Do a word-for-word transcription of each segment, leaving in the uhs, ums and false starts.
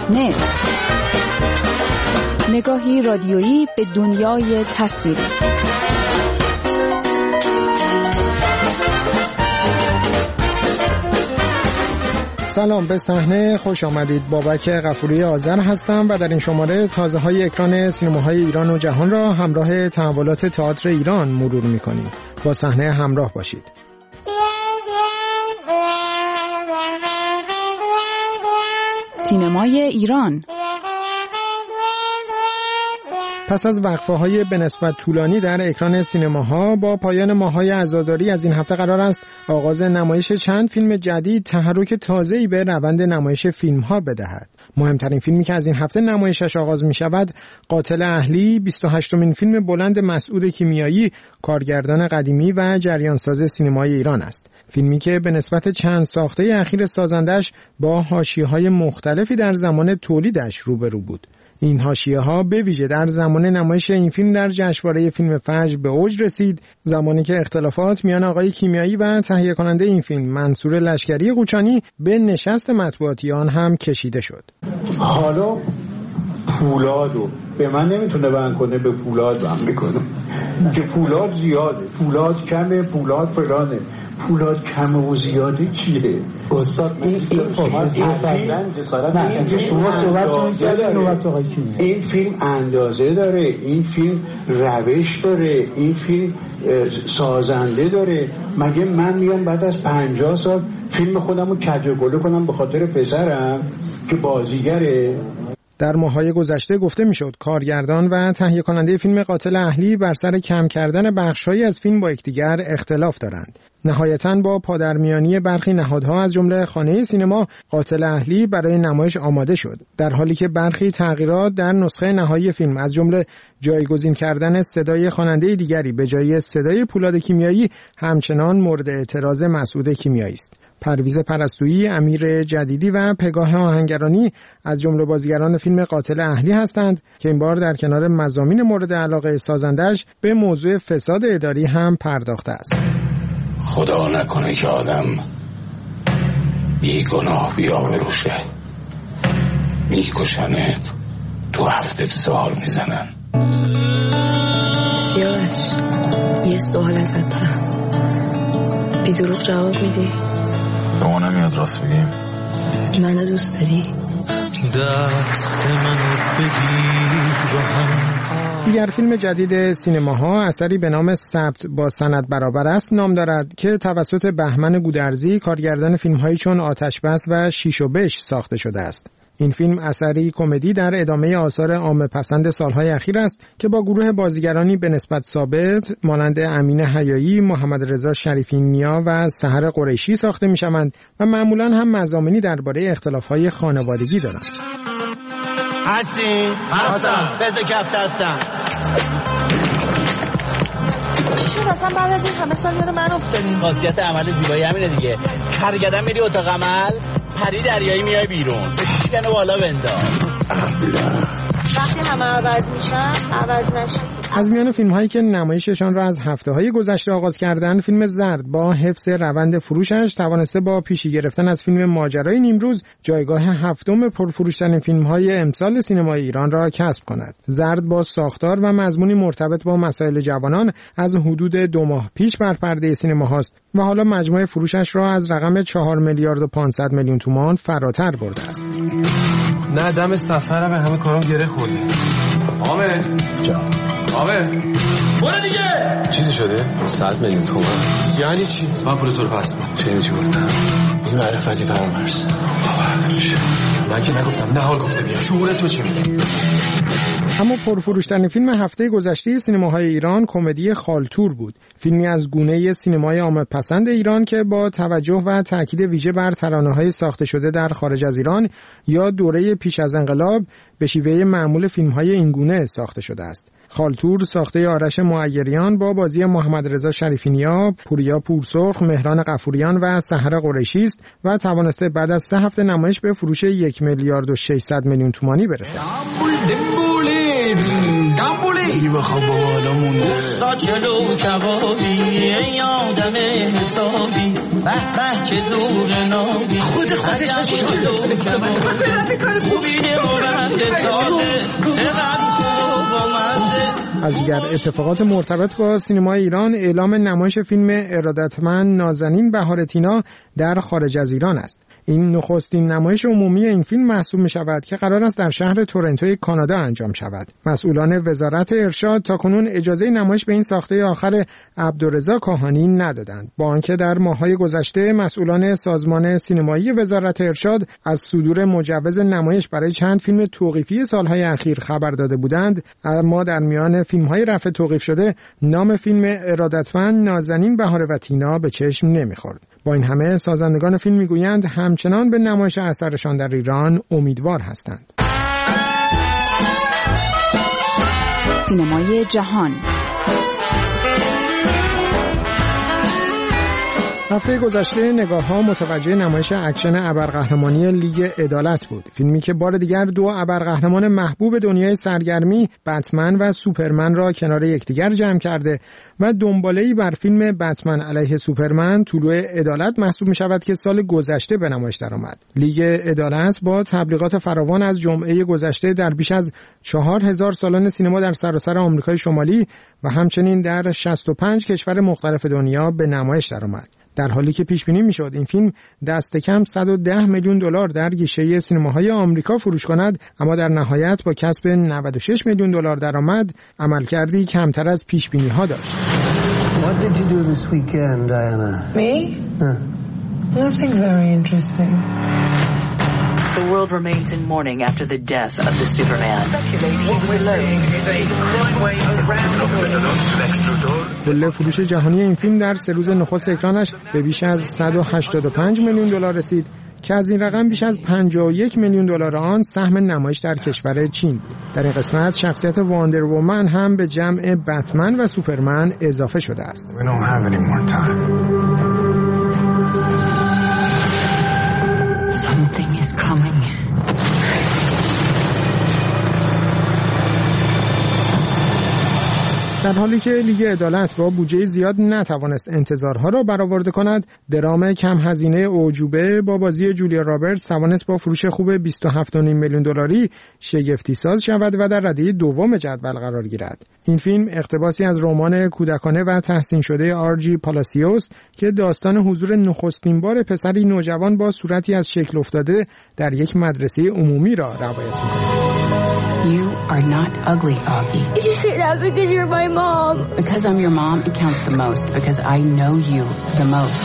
صحنه، نگاهی رادیویی به دنیای تصویری. سلام، به صحنه خوش آمدید. بابک غفوری آذر هستم و در این شماره تازه های اکران سینماهای ایران و جهان را همراه تحولات تئاتر ایران مرور می‌کنیم. با صحنه همراه باشید. سینمای ایران پس از وقفه‌های به نسبت طولانی در اکران سینماها، با پایان ماه‌های عزاداری از این هفته قرار است آغاز نمایش چند فیلم جدید تحرک تازه‌ای به روند نمایش فیلم‌ها بدهد. مهمترین فیلمی که از این هفته نمایشش آغاز می‌شود، قاتل اهلی، بیست و هشتمین فیلم بلند مسعود کیمیایی، کارگردان قدیمی و جریانساز سینمای ایران است. فیلمی که به نسبت چند ساخته اخیر سازندش با حاشیه‌های مختلفی در زمان تولیدش روبرو بود. این حاشیه‌ها به ویژه در زمان نمایش این فیلم در جشنواره فیلم فجر به اوج رسید، زمانی که اختلافات میان آقای کیمیایی و تهیه کننده این فیلم منصور لشکری قوچانی به نشست مطبوعاتی آن هم کشیده شد. حالا پولادو به من نمیتونه بند کنه، به پولاد بند میکنه که پولاد زیاده، پولاد کمه، پولاد فلانه. پولاد کم و زیاده چیه؟ استاد این این این فیلم اندازه داره، این فیلم روش داره، این فیلم سازنده داره. مگه من میام بعد از پنجاه سال فیلم خودم رو کج و گله کنم به خاطر پسرم که بازیگره؟ در ماه‌های گذشته گفته میشد کارگردان و تهیه کننده فیلم قاتل اهلی بر سر کم کردن بخش‌هایی از فیلم با یکدیگر اختلاف دارند. نهایتاً با پادرمیانی برخی نهادها از جمله خانه سینما، قاتل اهلی برای نمایش آماده شد، در حالی که برخی تغییرات در نسخه نهایی فیلم از جمله جایگزین کردن صدای خواننده دیگری به جای صدای پولاد کیمیایی همچنان مورد اعتراض مسعود کیمیایی است. پرویز پرستویی، امیر جدیدی و پگاه آهنگرانی از جمله بازیگران فیلم قاتل اهلی هستند که این بار در کنار مضامین مورد علاقه سازندش به موضوع فساد اداری هم پرداخته است. خدا نکنه که آدم بی گناه بیا بروشه، میکشنت، تو هفته سوال میزنن. سیاوش، یه سوال ازت دارم، بی دروغ جواب میدی؟ به ما نمیاد راست بگیم. منو دوست داری؟ دست منو بگیر با هم. دیگر فیلم جدید سینماها اثری به نام ثبت با سند برابر است نام دارد که توسط بهمن گودرزی، کارگردان فیلم‌هایی چون آتش بس و شیش و بش ساخته شده است. این فیلم اثری کمدی در ادامه آثار عامه پسند سالهای اخیر است که با گروه بازیگرانی به نسبت ثابت مانند امین حیایی، محمد رضا شریفی نیا و سحر قریشی ساخته می‌شوند و معمولاً هم مضامینی درباره اختلاف‌های خانوادگی دارند. هستی؟ هستم. بده کفت هستم. چی شد اصلا بعد از این همه سال یاد من افتادیم؟ خاصیت عمل زیبایی همینه دیگه. هرگدم میری اتاق عمل، پری دریایی میای بیرون، بشکنه بالا بنداز. وقتی همه عوض میشن عوض نشید. از میان فیلم‌هایی که نمایششان را از هفته‌های گذشته آغاز کردند، فیلم زرد با حفظ روند فروشش توانسته با پیشی گرفتن از فیلم ماجرای نیمروز جایگاه هفتم پرفروش‌ترین فیلم‌های امسال سینمای ایران را کسب کند. زرد با ساختار و مضمونی مرتبط با مسائل جوانان از حدود دو ماه پیش بر پرده سینماهاست و حالا مجموع فروشش را از رقم چهار میلیارد و پانصد میلیون تومان فراتر برده است. نه دم سفرم همه کارام گره خورده. حامد جان، حامد برو دیگه. چیزی شده؟ صد میلیون تومان. یعنی چی؟ من پول تو رو پس میدم. چه چی گفتم؟ این معرفتی فرامرز. باور نمیشه. من که نگفتم، نه حال گفته بیا. شعور تو چی میگه؟ اما پرفروشترین فیلم هفته گذشته سینماهای ایران کمدی خالتور بود. فیلمی از گونه سینمای عامه پسند ایران که با توجه و تاکید ویژه بر ترانه‌های ساخته شده در خارج از ایران یا دوره پیش از انقلاب به شیوه معمول فیلم‌های این گونه ساخته شده است. خالتور ساخته آرش معیریان با بازی محمد رضا شریفی نیا، پوریا پورسرخ، مهران غفوریان و سحر قریشی است و توانسته بعد از سه هفته نمایش به فروش یک میلیارد و ششصد میلیون تومانی برسد. خیلی بخوام بابا حالا مونده سا چلو کبابی آدم حسابی به به که دور نابی خود خودش چلو کبابی خوبی نمورند تازه اقدر خوب و مزه. از دیگر اتفاقات مرتبط با سینما ایران اعلام نمایش فیلم ارادتمند نازنین بهار تینا در خارج از ایران است. این نخستین نمایش عمومی این فیلم محسوب می شود که قرار است در شهر تورنتوی کانادا انجام شود. مسئولان وزارت ارشاد تاکنون اجازه نمایش به این ساخته آخر عبدالرضا کاهانی ندادند، با آنکه در ماه‌های گذشته مسئولان سازمان سینمایی وزارت ارشاد از صدور مجوز نمایش برای چند فیلم توقیفی سالهای اخیر خبر داده بودند، اما در میان فیلم‌های رفع توقیف شده نام فیلم ارادتمند نازنین بهار و تینا به چشم نمی‌خورد. با این همه سازندگان فیلم میگویند همچنان به نمایش اثرشان در ایران امیدوار هستند. سینمای جهان. هفته گذشته نگاه‌ها متوجه نمایش اکشن ابرقهرمانی لیگ عدالت بود، فیلمی که بار دیگر دو ابرقهرمان محبوب دنیای سرگرمی بتمن و سوپرمن را کنار یکدیگر جمع کرده و دنباله‌ای بر فیلم بتمن علیه سوپرمن طلوع عدالت محسوب می‌شود که سال گذشته به نمایش درآمد. لیگ عدالت با تبلیغات فراوان از جمعه گذشته در بیش از چهار هزار سالن سینما در سراسر آمریکای شمالی و همچنین در شصت و پنج کشور مختلف دنیا به نمایش درآمد. در حالی که پیش بینی میشد این فیلم دست کم صد و ده میلیون دلار در گیشه سینماهای آمریکا فروش کند، اما در نهایت با کسب نود و شش میلیون دلار درآمد عملکردی کمتر از پیش بینی ها داشت. What did you do this weekend, Diana? Me? Huh. Nothing very interesting. The world remains in mourning after the death of the Superman. What we're learning is a crime wave around. کل فروش جهانی این فیلم در سه روز نخست اکرانش به بیش از صد و هشتاد و پنج میلیون دلار رسید که از این رقم بیش از پنجاه و یک میلیون دلار آن سهم نمایش در کشور چین بود. در این قسمت شخصیت واندر وومن هم به جمع بتمن و سوپرمن اضافه شده است. We don't have any more time. Something is coming. در حالی که لیگ عدالت با بودجه زیاد نتوانست انتظارها را برآورده کند، درام کم هزینه اعجوبه با بازی جولیا رابرتس توانست با فروش خوب بیست و هفت و نیم میلیون دلاری شگفتی ساز شود و در رده دوم جدول قرار گیرد. این فیلم اقتباسی از رمان کودکانه و تحسین شده آرجی پالاسیوس که داستان حضور نخستین بار پسری نوجوان با صورتی از شکل افتاده در یک مدرسه عمومی را روایت می‌کند. You are not ugly, Augie. You say that because you're my mom. Because I'm your mom, it counts the most. Because I know you the most.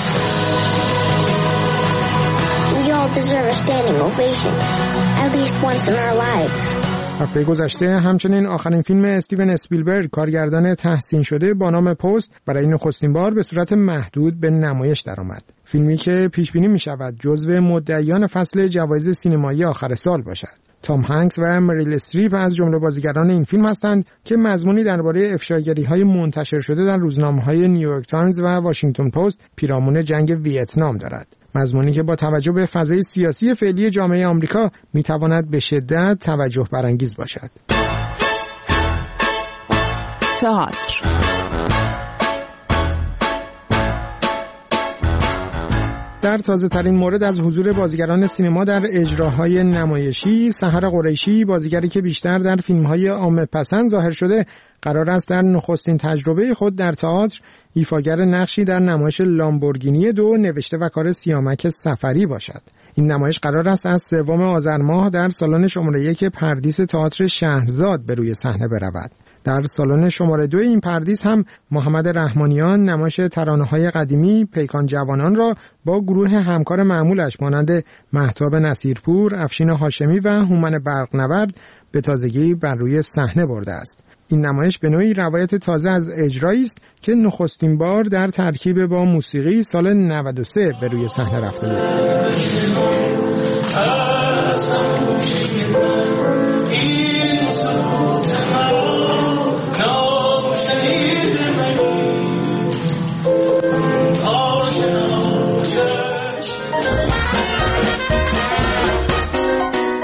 We all deserve a standing ovation. At least once in our lives. هفته گذشته همچنین آخرین فیلم استیون اسپیلبرگ کارگردان تحسین شده با نام پست برای نخستین بار به صورت محدود به نمایش درآمد. فیلمی که پیش بینی می شود جزو مدعیان فصل جوایز سینمایی آخر سال باشد. تام هنگس و مریل استریپ از جمله بازیگران این فیلم هستند که مضمونی درباره افشاگری‌های منتشر شده در روزنامه‌های نیویورک تایمز و واشنگتن پست پیرامون جنگ ویتنام دارد. مضمونی که با توجه به فضای سیاسی فعلی جامعه آمریکا میتواند به شدت توجه برانگیز باشد. تئاتر. در تازه ترین مورد از حضور بازیگران سینما در اجراهای نمایشی، سحر قریشی، بازیگری که بیشتر در فیلم‌های عامه پسند ظاهر شده، قرار است در نخستین تجربه خود در تئاتر ایفاگر نقشی در نمایش لامبورگینی دو نوشته و کار سیامک صفری باشد. این نمایش قرار است از سوم آذر ماه در سالن شماره یک پردیس تئاتر شهرزاد به روی صحنه برود. در سالن شماره دو این پردیس هم محمد رحمانیان نمایش ترانه‌های قدیمی پیکان جوانان را با گروه همکار معمولش مانند مهتاب نصیرپور، افشین هاشمی و هومن برقنورد به تازگی بر روی صحنه برده است. این نمایش به نوعی روایت تازه از اجرایی است که نخستین بار در ترکیب با موسیقی سال نود و سه به روی صحنه رفته بود.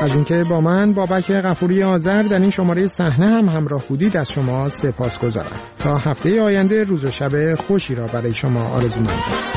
از اینکه با من بابک غفوری آذر در این شماره صحنه هم همراه بودید از شما سپاسگزارم. تا هفته آینده روز و شب خوشی را برای شما آرزو می‌کنم.